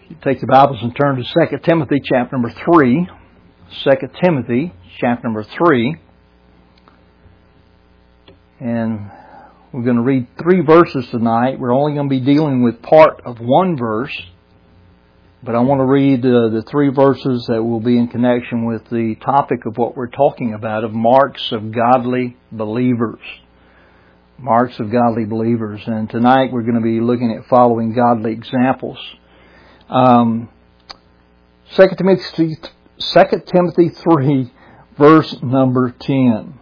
Take your Bibles and turn to 2 Timothy chapter number 3. 2 Timothy chapter number 3. And we're going to read 3 verses tonight. We're only going to be dealing with part of 1 verse. But I want to read the 3 verses that will be in connection with the topic of what we're talking about, of marks of godly believers. Marks of godly believers. And tonight we're going to be looking at following godly examples. 2 Timothy 3, verse number 10.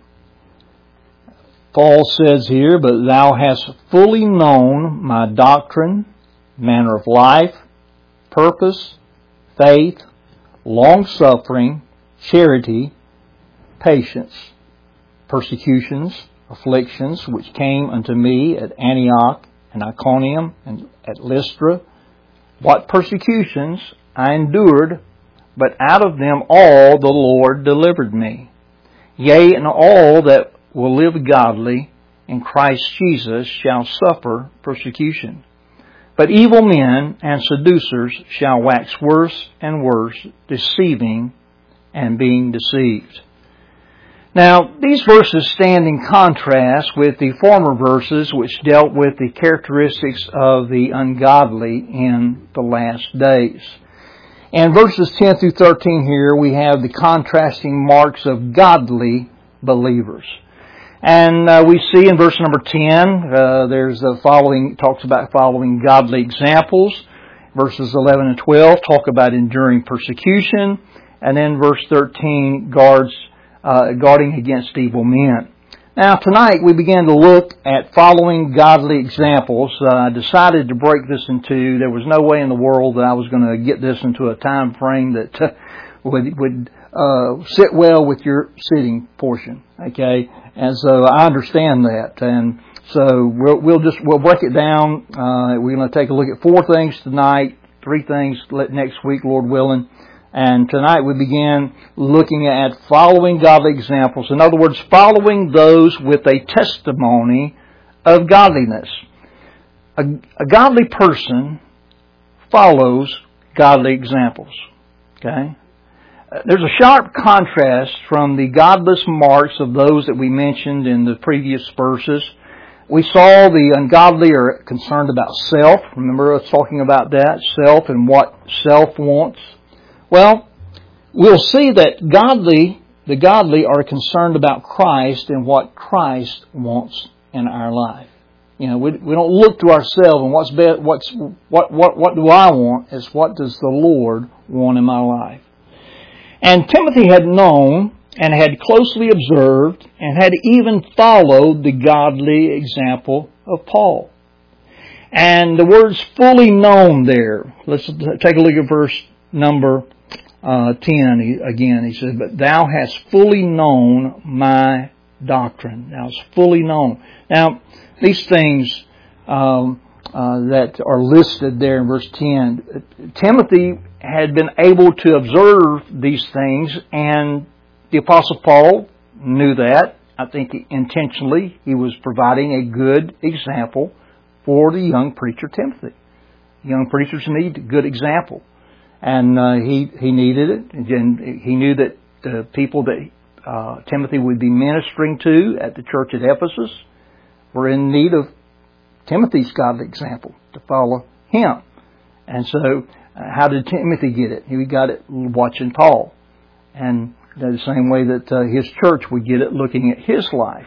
Paul says here, "But thou hast fully known my doctrine, manner of life, purpose, faith, long-suffering, charity, patience, persecutions, afflictions, which came unto me at Antioch and Iconium and at Lystra, what persecutions I endured, but out of them all the Lord delivered me. Yea, and all that will live godly in Christ Jesus shall suffer persecution. But evil men and seducers shall wax worse and worse, deceiving and being deceived." Now, these verses stand in contrast with the former verses which dealt with the characteristics of the ungodly in the last days. In verses 10 through 13 here, we have the contrasting marks of godly believers. And we see in verse number 10, there's the following, talks about following godly examples. Verses 11 and 12 talk about enduring persecution. And then verse 13 guarding against evil men. Now tonight we began to look at following godly examples. I decided to break this into, there was no way in the world that I was going to get this into a time frame that would sit well with your sitting portion. Okay, and so I understand that, and so we'll break it down. We're going to take a look at 4 things tonight, 3 things next week, Lord willing. And tonight we began looking at following godly examples. In other words, following those with a testimony of godliness. A godly person follows godly examples. Okay? There's a sharp contrast from the godless marks of those that we mentioned in the previous verses. We saw the ungodly are concerned about self. Remember us talking about that? Self and what self wants. Well, we'll see that the godly are concerned about Christ and what Christ wants in our life. You know, we don't look to ourselves and what do I want? It's what does the Lord want in my life. And Timothy had known and had closely observed and had even followed the godly example of Paul. And the words fully known there. Let's take a look at verse number 10 again. He says, "But thou hast fully known my doctrine." Now it's fully known. Now, these things that are listed there in verse 10, Timothy had been able to observe these things, and the Apostle Paul knew that. I think intentionally he was providing a good example for the young preacher Timothy. Young preachers need a good example. And he needed it, and he knew that the people that Timothy would be ministering to at the church at Ephesus were in need of Timothy's godly example to follow him. And so, how did Timothy get it? He got it watching Paul, and the same way that his church would get it looking at his life.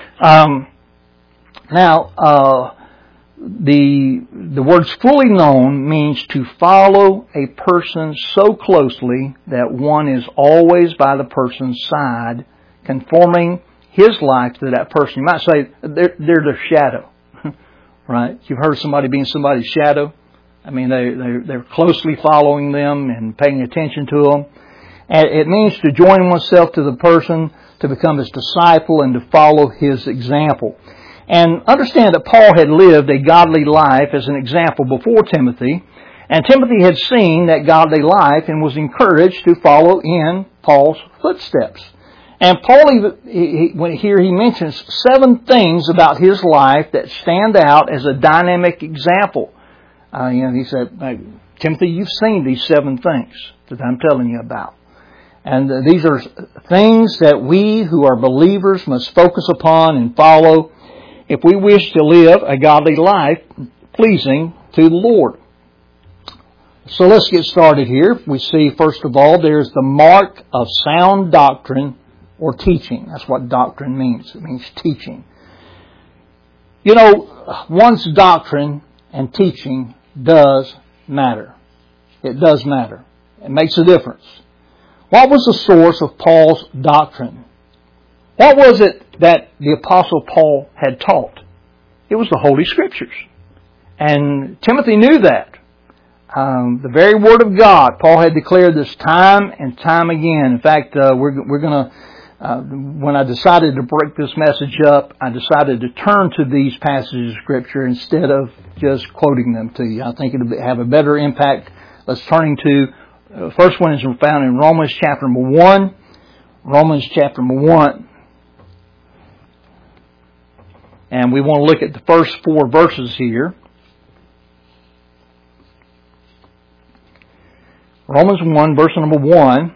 The words fully known means to follow a person so closely that one is always by the person's side, conforming his life to that person. You might say they're their shadow, right? You've heard of somebody being somebody's shadow. I mean, they're closely following them and paying attention to them. And it means to join oneself to the person, to become his disciple, and to follow his example. And understand that Paul had lived a godly life as an example before Timothy. And Timothy had seen that godly life and was encouraged to follow in Paul's footsteps. And Paul, he mentions 7 things about his life that stand out as a dynamic example. He said, Timothy, you've seen these 7 things that I'm telling you about. And these are things that we who are believers must focus upon and follow if we wish to live a godly life pleasing to the Lord. So let's get started here. We see, first of all, there's the mark of sound doctrine or teaching. That's what doctrine means. It means teaching. You know, one's doctrine and teaching does matter. It does matter. It makes a difference. What was the source of Paul's doctrine? What was it that the Apostle Paul had taught? It was the Holy Scriptures. And Timothy knew that. The very Word of God, Paul had declared this time and time again. In fact, we're going to, when I decided to break this message up, I decided to turn to these passages of Scripture instead of just quoting them to you. I think it'll have a better impact. Let's turn to, the first one is found in Romans chapter number 1. Romans chapter number 1. And we want to look at the first 4 verses here. Romans 1, verse number 1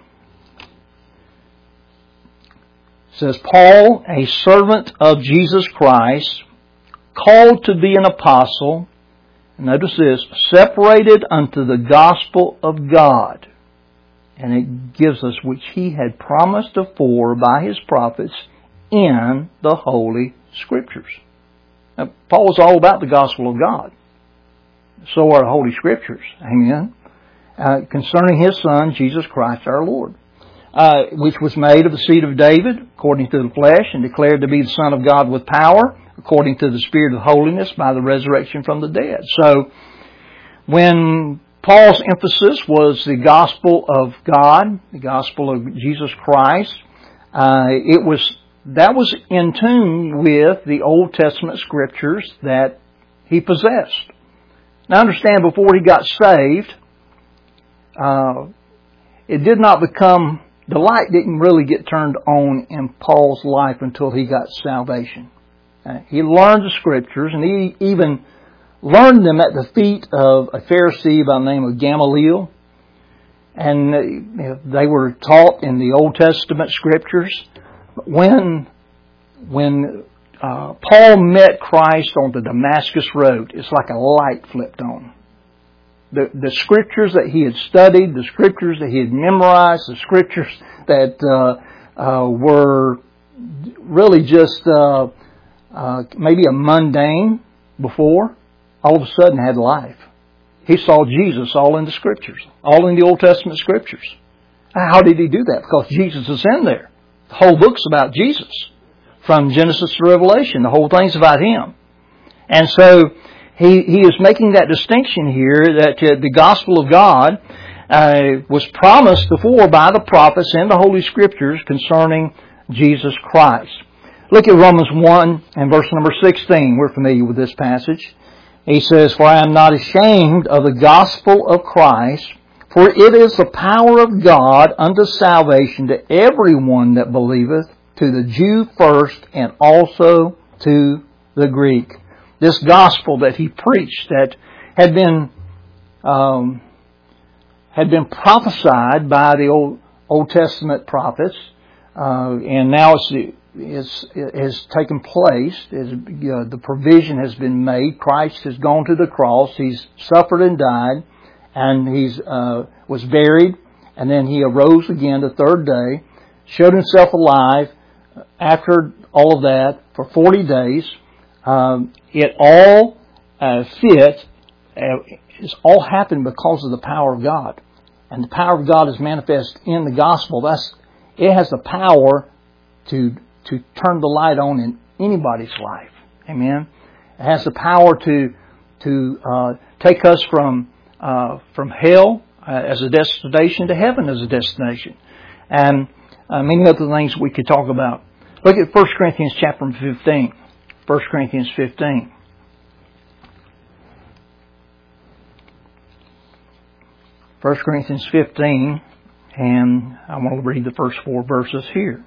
says, Paul, a servant of Jesus Christ, called to be an apostle, notice this, separated unto the gospel of God. And it gives us which he had promised afore by his prophets in the Holy Scriptures. Now, Paul was all about the gospel of God. So are the Holy Scriptures. Amen. Concerning his Son, Jesus Christ our Lord, which was made of the seed of David, according to the flesh, and declared to be the Son of God with power, according to the Spirit of holiness, by the resurrection from the dead. So, when Paul's emphasis was the gospel of God, the gospel of Jesus Christ, that was in tune with the Old Testament Scriptures that he possessed. Now understand, before he got saved, it did not become, the light didn't really get turned on in Paul's life until he got salvation. He learned the Scriptures, and he even learned them at the feet of a Pharisee by the name of Gamaliel. And they were taught in the Old Testament Scriptures. When Paul met Christ on the Damascus Road, it's like a light flipped on. The Scriptures that he had studied, the Scriptures that he had memorized, the Scriptures that were really just maybe a mundane before, all of a sudden had life. He saw Jesus all in the Scriptures, all in the Old Testament Scriptures. How did he do that? Because Jesus is in there. The whole book's about Jesus. From Genesis to Revelation, the whole thing's about Him. And so he is making that distinction here that the gospel of God was promised before by the prophets in the Holy Scriptures concerning Jesus Christ. Look at Romans 1 and verse number 16. We're familiar with this passage. He says, For I am not ashamed of the gospel of Christ, for it is the power of God unto salvation to everyone that believeth, to the Jew first and also to the Greek. This gospel that he preached that had been prophesied by the Old Testament prophets, and now has taken place. The provision has been made. Christ has gone to the cross. He's suffered and died, and he was buried, and then he arose again the third day, showed himself alive. After all of that, for 40 days, it all fit. It's all happened because of the power of God. And the power of God is manifest in the gospel. It has the power to turn the light on in anybody's life. Amen. It has the power to take us from hell as a destination to heaven as a destination. And many other things we could talk about. Look at 1 Corinthians chapter 15. 1 Corinthians 15. 1 Corinthians 15, and I want to read the first 4 verses here.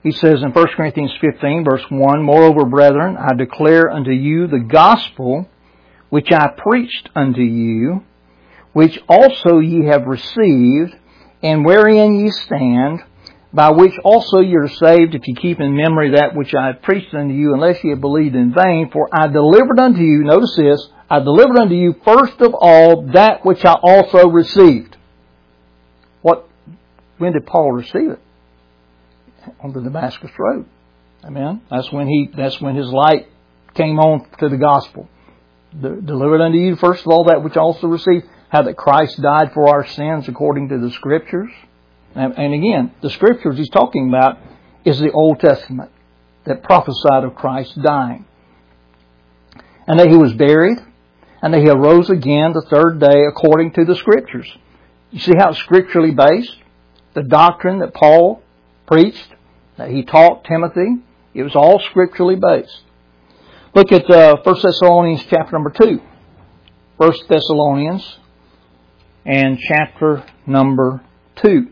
He says in 1 Corinthians 15, verse 1, Moreover, brethren, I declare unto you the gospel which I preached unto you, which also ye have received, and wherein ye stand, by which also ye are saved, if ye keep in memory that which I have preached unto you, unless ye have believed in vain. For I delivered unto you, notice this, I delivered unto you first of all that which I also received. When did Paul receive it? On the Damascus Road. Amen. That's when his light came on to the gospel. Delivered unto you first of all that which I also received, how that Christ died for our sins according to the Scriptures. And again, the Scriptures he's talking about is the Old Testament that prophesied of Christ dying. And that He was buried, and that He arose again the third day according to the Scriptures. You see how it's scripturally based? The doctrine that Paul preached, that he taught Timothy, it was all scripturally based. Look at 1 Thessalonians chapter number 2. 1 Thessalonians and chapter number 2.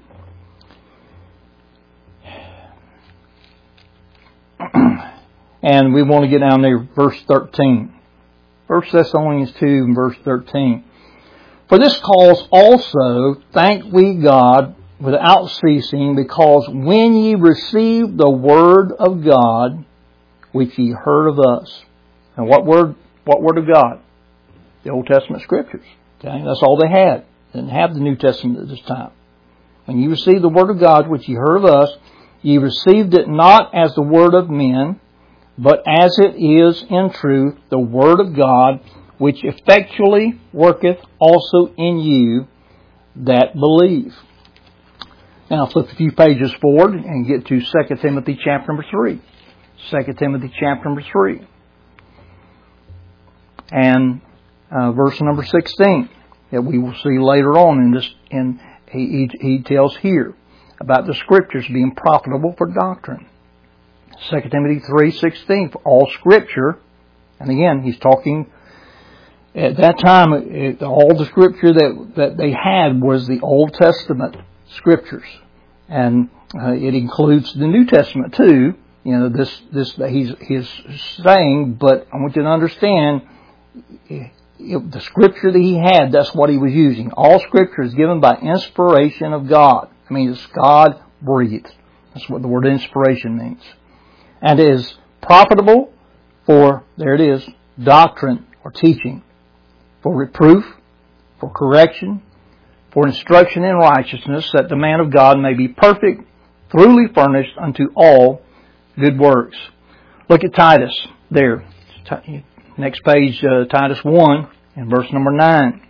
And we want to get down there, verse 13. 1 Thessalonians 2 and verse 13. For this cause also thank we God without ceasing, because when ye received the word of God, which ye heard of us. And what word of God? The Old Testament Scriptures. Okay, that's all they had. They didn't have the New Testament at this time. When ye received the word of God, which ye heard of us, ye received it not as the word of men, but as it is in truth the word of God, which effectually worketh also in you that believe. Now flip a few pages forward and get to 2 Timothy chapter number 3. 2 Timothy chapter number 3. And verse number 16 that we will see later on in this. And he tells here about the Scriptures being profitable for doctrine. 2 Timothy 3:16, for all Scripture, and again he's talking. At that time, all the Scripture that they had was the Old Testament Scriptures, and it includes the New Testament too. You know, this he's saying, but I want you to understand, the Scripture that he had, that's what he was using. All Scripture is given by inspiration of God. I mean, it's God breathed. That's what the word inspiration means, and it is profitable for, there it is, doctrine or teaching, for reproof, for correction, for instruction in righteousness, that the man of God may be perfect, thoroughly furnished unto all good works. Look at Titus there. Next page, Titus 1 and verse number 9.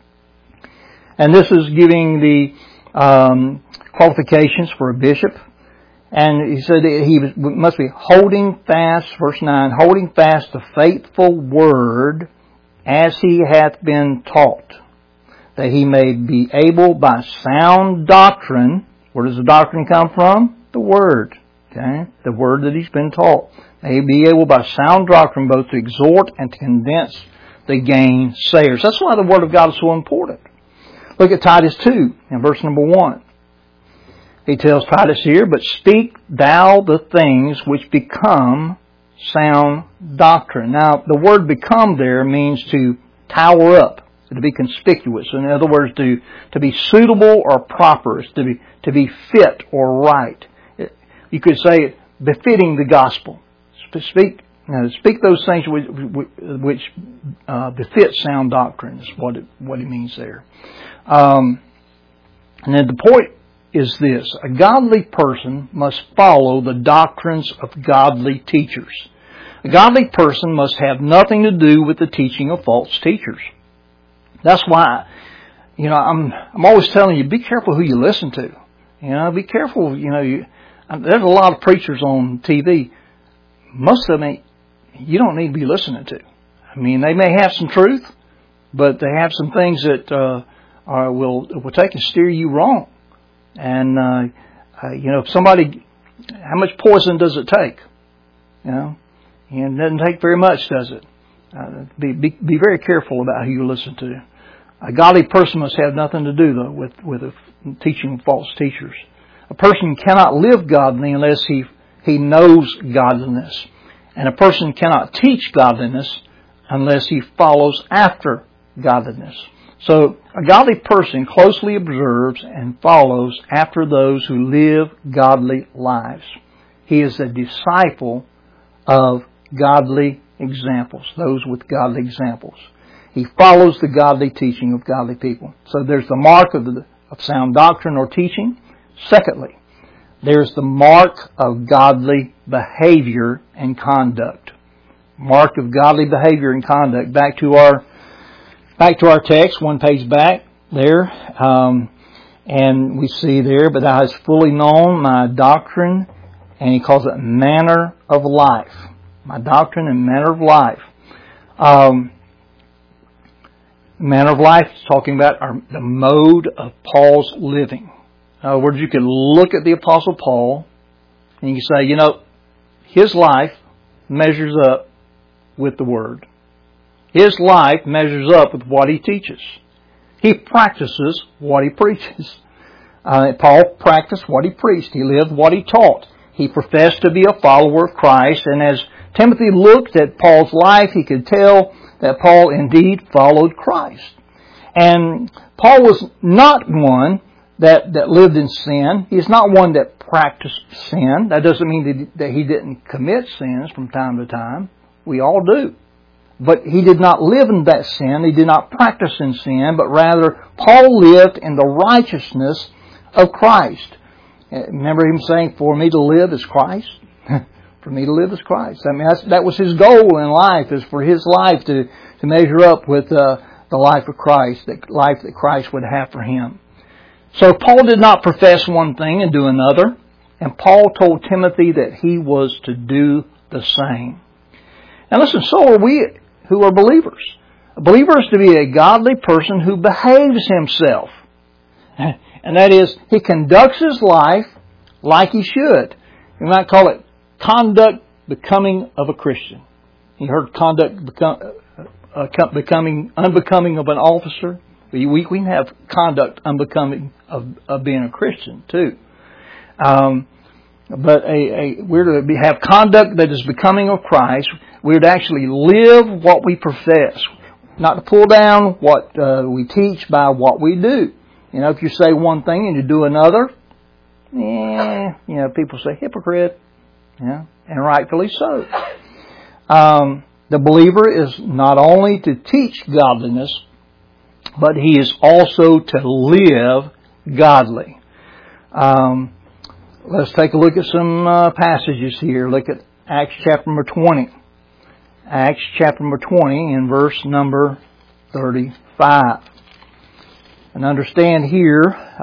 And this is giving the qualifications for a bishop. And he said that he must be holding fast, verse 9, holding fast the faithful word as he hath been taught, that he may be able by sound doctrine. Where does the doctrine come from? The Word. Okay? The Word that he's been taught. May he be able by sound doctrine both to exhort and to convince the gainsayers. That's why the Word of God is so important. Look at Titus 2 in verse number 1. He tells Titus here, but speak thou the things which become sound doctrine. Now, the word become there means to tower up, to be conspicuous. In other words, to be suitable or proper, to be fit or right. You could say befitting the gospel. Speak those things which befit sound doctrine is what it means there. And then the point is this: a godly person must follow the doctrines of godly teachers. A godly person must have nothing to do with the teaching of false teachers. That's why, I'm always telling you, be careful who you listen to. Be careful. There's a lot of preachers on TV. Most of them you don't need to be listening to. I mean, they may have some truth, but they have some things that will take and steer you wrong. And if somebody, how much poison does it take? And it doesn't take very much, does it? Be very careful about who you listen to. A godly person must have nothing to do, though, with the teaching of false teachers. A person cannot live godly unless he He knows godliness. And a person cannot teach godliness unless he follows after godliness. So a godly person closely observes and follows after those who live godly lives. He is a disciple of godly examples, those with godly examples. He follows the godly teaching of godly people. So there's the mark of sound doctrine or teaching. Secondly, there's the mark of godly behavior and conduct. Mark of godly behavior and conduct. Back to our text, one page back there, and we see there, but thou hast fully known my doctrine, and he calls it manner of life. My doctrine and manner of life. Manner of life is talking about the mode of Paul's living. In other words, you can look at the Apostle Paul and you can say, his life measures up with the Word. His life measures up with what he teaches. He practices what he preaches. Paul practiced what he preached. He lived what he taught. He professed to be a follower of Christ, and as Timothy looked at Paul's life, he could tell that Paul indeed followed Christ. And Paul was not one that lived in sin. He's not one that practiced sin. That doesn't mean that he didn't commit sins from time to time. We all do. But he did not live in that sin. He did not practice in sin, but rather Paul lived in the righteousness of Christ. Remember him saying, for me to live is Christ? For me to live is Christ. I mean, that was his goal in life, is for his life to measure up with the life of Christ, the life that Christ would have for him. So Paul did not profess one thing and do another. And Paul told Timothy that he was to do the same. And listen, so are we who are believers. A believer is to be a godly person who behaves himself. And that is, he conducts his life like he should. You might call it conduct becoming of a Christian. You heard conduct becoming unbecoming of an officer. We can have conduct unbecoming of being a Christian too. But we're to have conduct that is becoming of Christ. We're to actually live what we profess, not to pull down what we teach by what we do. If you say one thing and you do another, people say hypocrite, and rightfully so. The believer is not only to teach godliness, but he is also to live godly. Let's take a look at some passages here. Look at Acts chapter number 20. Acts chapter number 20 and verse number 35. And understand here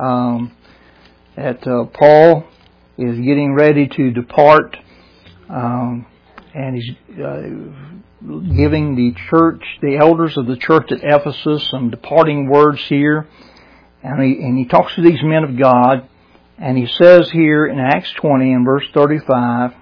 that Paul is getting ready to depart, and he's giving the church, the elders of the church at Ephesus, some departing words here. And he talks to these men of God, and he says here in Acts 20 and verse 35,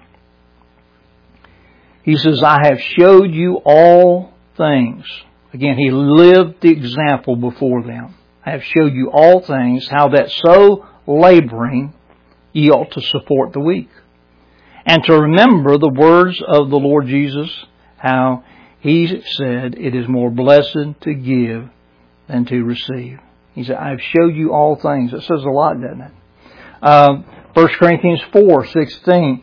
he says, I have showed you all things. Again, he lived the example before them. I have showed you all things, how that so laboring ye ought to support the weak. And to remember the words of the Lord Jesus, how He said, it is more blessed to give than to receive. He said, I have showed you all things. That says a lot, doesn't it? 1 Corinthians 4:16,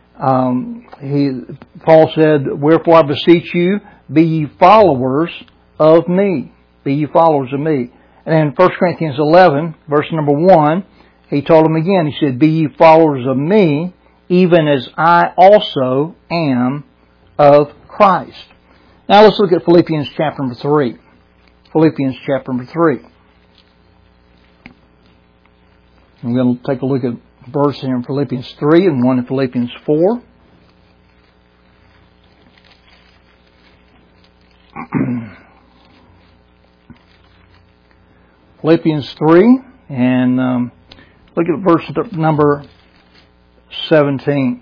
Paul said, wherefore I beseech you, be ye followers of me. Be ye followers of me. And in 1 Corinthians 11, verse number 1, he told them again, he said, be ye followers of me, even as I also am of Christ. Now let's look at Philippians chapter number 3. Philippians chapter number 3. I'm going to take a look at a verse here in Philippians 3 and one in Philippians 4. Philippians 3 and look at verse number 17.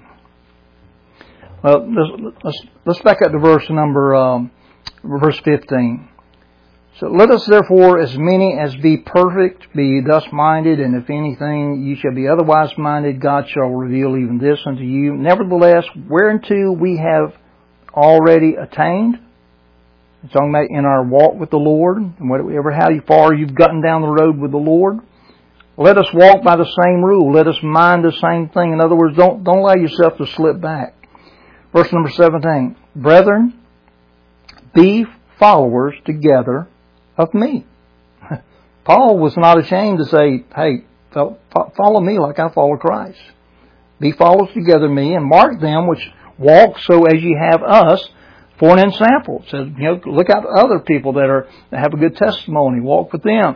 Well, let's back up to verse 15. So let us therefore, as many as be perfect, be thus minded, and if anything you shall be otherwise minded, God shall reveal even this unto you. Nevertheless, whereunto we have already attained, it's talking about in our walk with the Lord, and whatever how far you've gotten down the road with the Lord, let us walk by the same rule. Let us mind the same thing. In other words, don't allow yourself to slip back. Verse number 17. Brethren, be followers together of me. Paul was not ashamed to say, hey, follow me like I follow Christ. Be followers together of me, and mark them which walk so as ye have us for an ensample. So, look out to other people that have a good testimony. Walk with them.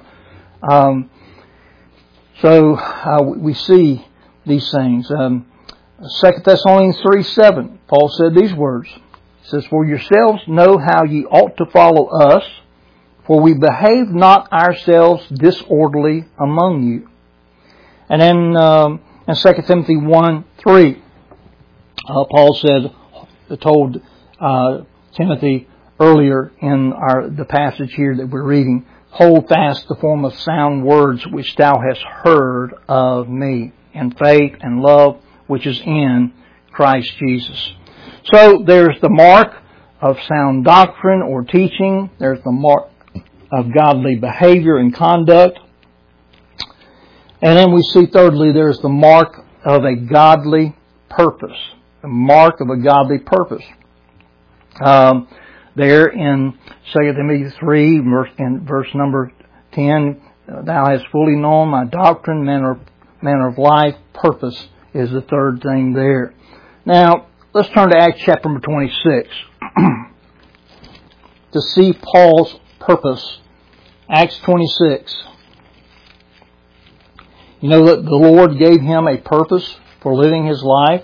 We see these things. 2 Thessalonians 3:7, Paul said these words. He says, for yourselves know how ye ought to follow us, for we behave not ourselves disorderly among you. And then in 2 Timothy 1:3, Paul told Timothy earlier in the passage here that we're reading, hold fast the form of sound words which thou hast heard of me, in faith and love which is in Christ Jesus. So there's the mark of sound doctrine or teaching. There's the mark of godly behavior and conduct. And then we see thirdly, there's the mark of a godly purpose. The mark of a godly purpose. There in 2 Timothy 3, verse number 10, thou hast fully known my doctrine, manner of life, purpose is the third thing there. Now, let's turn to Acts chapter number 26 to see Paul's purpose. Acts 26. You know that the Lord gave him a purpose for living his life.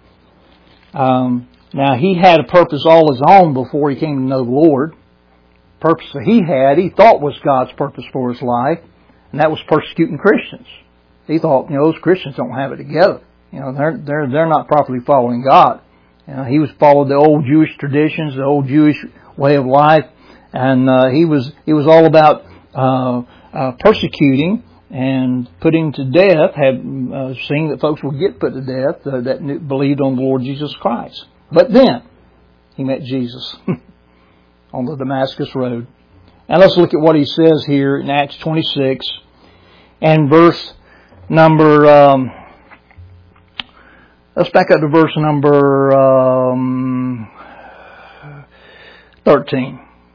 Now, he had a purpose all his own before he came to know the Lord. The purpose that he thought was God's purpose for his life, and that was persecuting Christians. He thought, those Christians don't have it together. They're not properly following God. He was following the old Jewish traditions, the old Jewish way of life, and he was all about persecuting and putting to death, seeing that folks would get put to death that believed on the Lord Jesus Christ. But then, he met Jesus on the Damascus Road. And let's look at what he says here in Acts 26 and verse number, let's back up to verse number 13.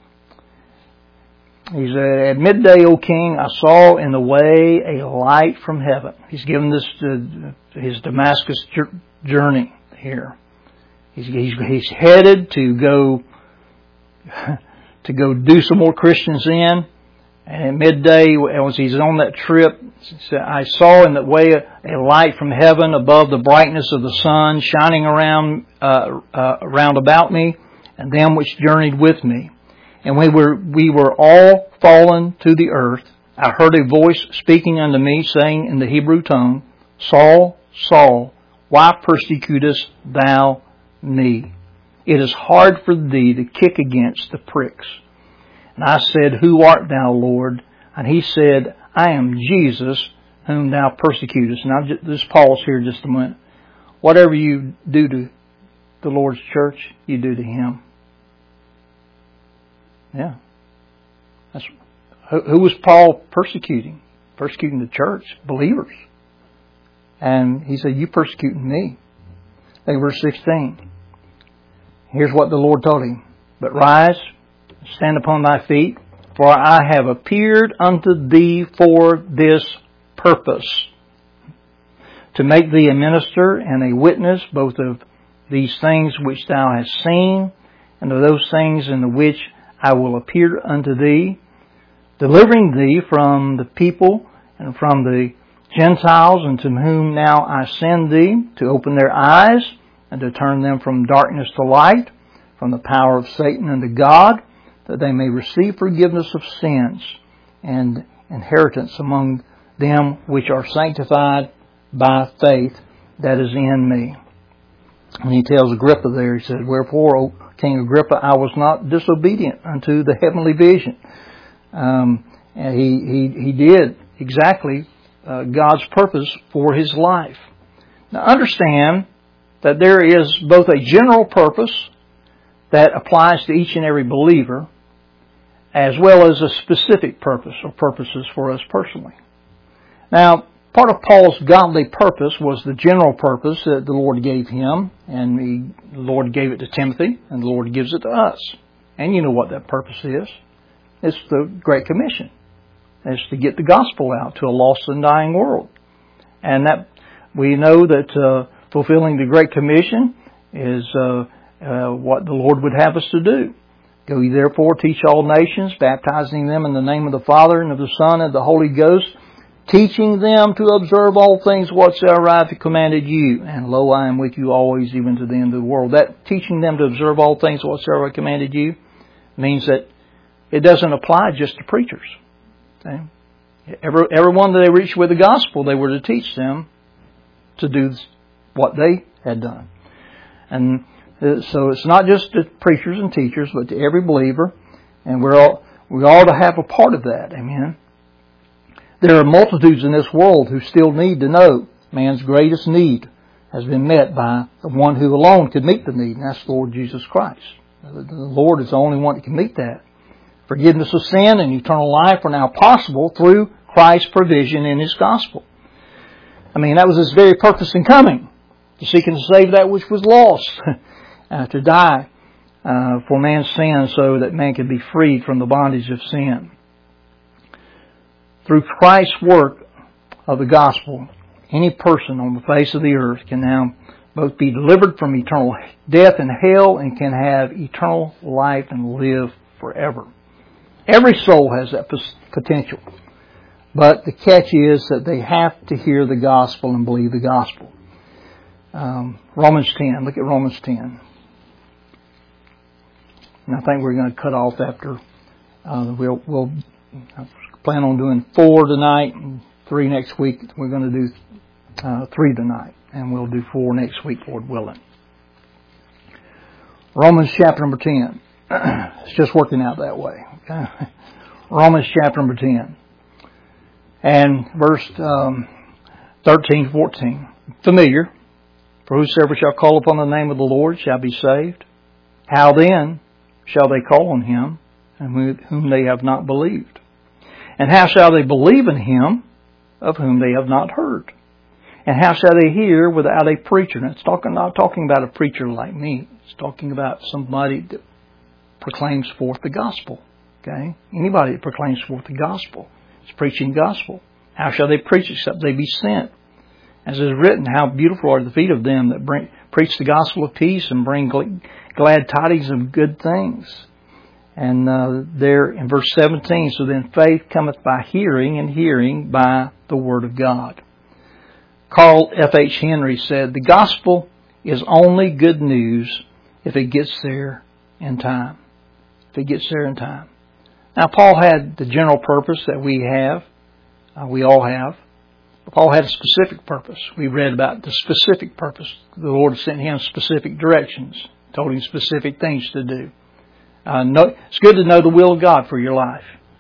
He said, at midday, O king, I saw in the way a light from heaven. He's given this to his Damascus journey here. He's headed to go do some more Christians in. And at midday, as he's on that trip, I saw in the way a light from heaven above the brightness of the sun shining around about me, and them which journeyed with me. And we were all fallen to the earth. I heard a voice speaking unto me, saying in the Hebrew tongue, Saul, Saul, why persecutest thou me? It is hard for thee to kick against the pricks. And I said, who art thou, Lord? And he said, I am Jesus, whom thou persecutest. Now, just pause here just a minute. Whatever you do to the Lord's church, you do to him. Yeah. Who was Paul persecuting? Persecuting the church, believers. And he said, you persecuting me. Look at verse 16. Here's what the Lord told him. But rise, stand upon thy feet, for I have appeared unto thee for this purpose, to make thee a minister and a witness both of these things which thou hast seen, and of those things in the which I will appear unto thee, delivering thee from the people and from the Gentiles, unto whom now I send thee, to open their eyes and to turn them from darkness to light, from the power of Satan unto God, that they may receive forgiveness of sins and inheritance among them which are sanctified by faith that is in me. And he tells Agrippa there, he said, wherefore, O King Agrippa, I was not disobedient unto the heavenly vision, And he did exactly God's purpose for his life. Now understand that there is both a general purpose that applies to each and every believer, as well as a specific purpose or purposes for us personally. Now, part of Paul's godly purpose was the general purpose that the Lord gave him, and the Lord gave it to Timothy, and the Lord gives it to us. And you know what that purpose is. It's the Great Commission. It's to get the gospel out to a lost and dying world. And that we know that fulfilling the Great Commission is what the Lord would have us to do. Go ye therefore, teach all nations, baptizing them in the name of the Father and of the Son and of the Holy Ghost, teaching them to observe all things whatsoever I have commanded you. And lo, I am with you always, even to the end of the world. That teaching them to observe all things whatsoever I commanded you means that it doesn't apply just to preachers. Okay? Everyone that they reached with the gospel, they were to teach them to do what they had done. And so it's not just to preachers and teachers, but to every believer, and we ought to have a part of that. Amen. There are multitudes in this world who still need to know man's greatest need has been met by the one who alone could meet the need, and that's the Lord Jesus Christ. The Lord is the only one that can meet that. Forgiveness of sin and eternal life are now possible through Christ's provision in His gospel. I mean, that was His very purpose in coming, to seek and to save that which was lost, to die for man's sin so that man could be freed from the bondage of sin. Through Christ's work of the gospel, any person on the face of the earth can now both be delivered from eternal death and hell and can have eternal life and live forever. Every soul has that potential. But the catch is that they have to hear the gospel and believe the gospel. Romans 10. Look at Romans 10. And I think we're going to cut off after. We'll plan on doing 4 tonight and 3 next week. We're going to do 3 tonight. And we'll do 4 next week, Lord willing. Romans chapter number 10. It's just working out that way. Okay? Romans chapter number 10. And verse 13, 14. Familiar. For whosoever shall call upon the name of the Lord shall be saved. How then shall they call on Him, and whom they have not believed? And how shall they believe in Him, of whom they have not heard? And how shall they hear without a preacher? And it's not talking about a preacher like me. It's talking about somebody that proclaims forth the gospel. Okay? Anybody that proclaims forth the gospel is preaching gospel. How shall they preach except they be sent? As it is written, how beautiful are the feet of them that preach the gospel of peace and bring glad tidings of good things. And there in verse 17, so then faith cometh by hearing, and hearing by the word of God. Carl F.H. Henry said, the gospel is only good news if it gets there in time. If it gets there in time. Now, Paul had the general purpose that we have. We all have. Paul had a specific purpose. We read about the specific purpose. The Lord sent him specific directions, told him specific things to do. It's good to know the will of God for your life,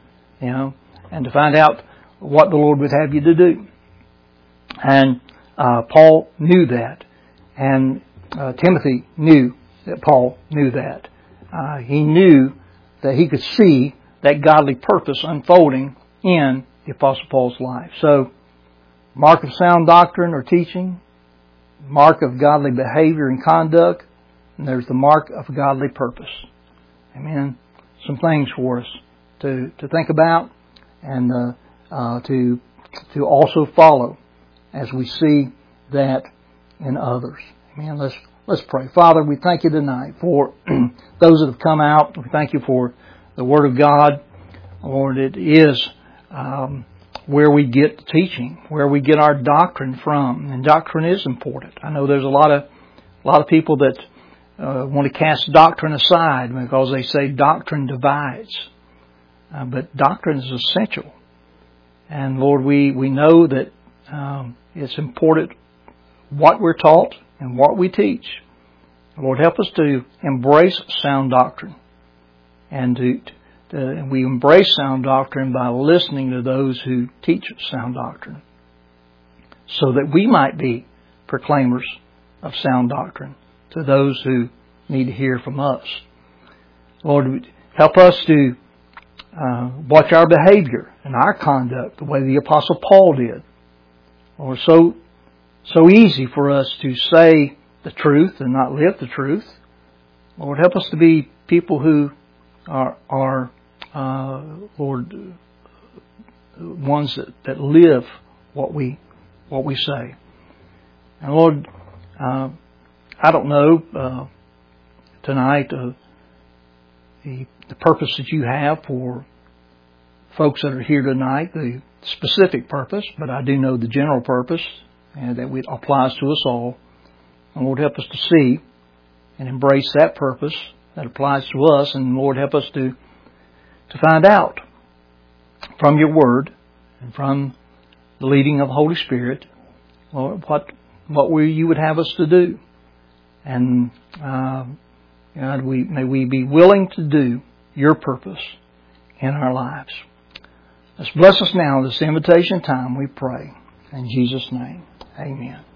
and to find out what the Lord would have you to do. And Paul knew that, and Timothy knew that Paul knew that. He knew that he could see that godly purpose unfolding in the Apostle Paul's life. So, mark of sound doctrine or teaching, mark of godly behavior and conduct, and there's the mark of godly purpose. Amen. Some things for us to think about and to also follow as we see that in others. Amen. Let's pray. Father, we thank you tonight for those that have come out. We thank you for the Word of God. Lord, it is where we get teaching, where we get our doctrine from, and doctrine is important. I know there's a lot of people that want to cast doctrine aside because they say doctrine divides, but doctrine is essential. And Lord, we know that it's important what we're taught and what we teach. Lord, help us to embrace sound doctrine and and we embrace sound doctrine by listening to those who teach sound doctrine, so that we might be proclaimers of sound doctrine to those who need to hear from us. Lord, help us to watch our behavior and our conduct the way the Apostle Paul did. Lord, so easy for us to say the truth and not live the truth. Lord, help us to be people who are Lord, ones that live what we say. And Lord, I don't know tonight the purpose that you have for folks that are here tonight, the specific purpose, but I do know the general purpose, and that applies to us all. And Lord, help us to see and embrace that purpose that applies to us, and Lord, help us to find out from your Word and from the leading of the Holy Spirit, Lord, what you would have us to do. And God, may we be willing to do your purpose in our lives. Let's bless us now this invitation time, we pray. In Jesus' name, amen.